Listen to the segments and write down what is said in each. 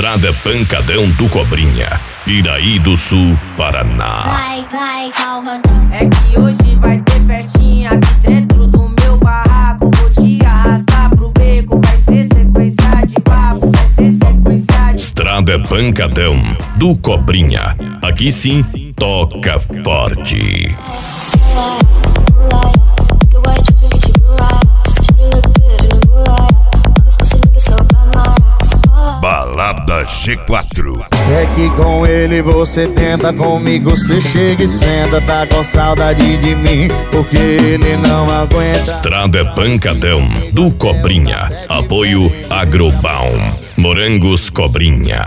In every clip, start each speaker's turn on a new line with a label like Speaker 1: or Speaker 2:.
Speaker 1: Estrada Pancadão do Cobrinha, Piraí do Sul, Paraná.
Speaker 2: Vai, Salvador. É que hoje vai ter festinha aqui dentro do meu barraco. Vou te arrastar pro beco, vai ser sequência de papo, vai ser sequência de...
Speaker 1: Estrada Pancadão do Cobrinha, aqui sim toca forte. Balada G4.
Speaker 3: É que com ele você tenta, comigo você chega e senta. Tá com saudade de mim, porque ele não aguenta.
Speaker 1: Estrada Pancadão do Cobrinha, apoio Agrobaum, Morangos Cobrinha.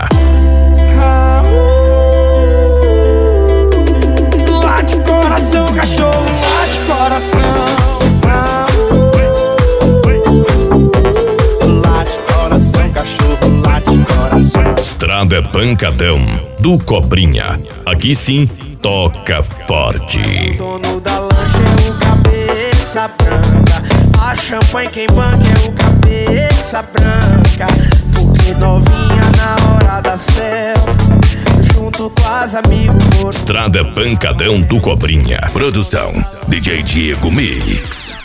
Speaker 4: Lá de coração, cachorro, lá de coração.
Speaker 3: Lá de coração, cachorro, lá de coração.
Speaker 1: Estrada Pancadão do Cobrinha, aqui sim toca forte.
Speaker 4: O dono da lancha é o cabeça branca. A champanhe quem banca é o cabeça branca. Porque novinha na hora da selfie, junto com as amigos.
Speaker 1: Estrada Pancadão do Cobrinha. Produção DJ Diego Mix.